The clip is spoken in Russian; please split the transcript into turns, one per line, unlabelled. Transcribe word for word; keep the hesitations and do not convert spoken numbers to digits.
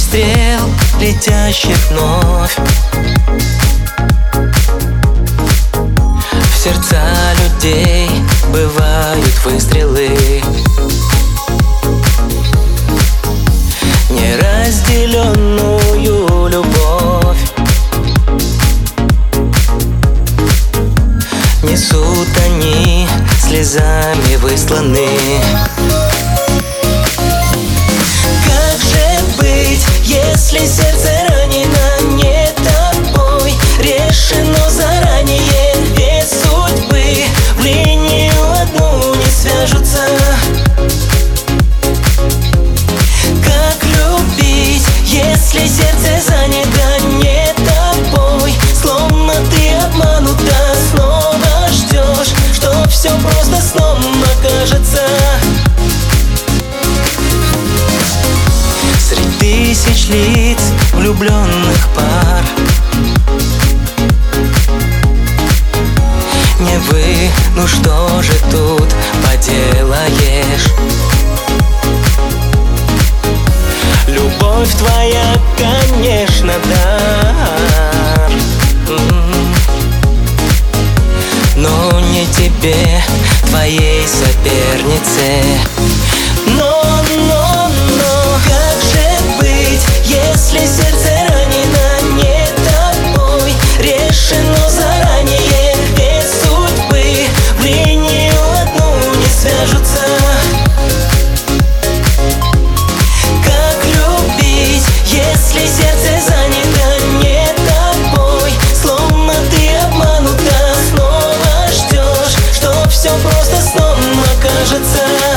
стрел, летящих вновь в сердца людей бывают выстрелы. Неразделенную любовь несут они, слезами высланы. Как же быть, если сердце ранено не тобой? Решено заранее, ведь судьбы в линию одну не свяжутся. Как любить, если сердце занято не тобой? Словно ты обманута, снова ждешь, что все просто сном окажется. Среди тысяч лиц влюбленных пар не вы, ну что же тут поделаешь? Любовь твоя, конечно, дар, но не тебе, твоей сопернице. Но, но, но как же быть, если сердце ранено не тобой? Решено заранее, ведь судьбы в линию одну не свяжутся. Как любить, если сердце занято не тобой? Словно ты обманута, снова ждешь, что все просто сном окажется.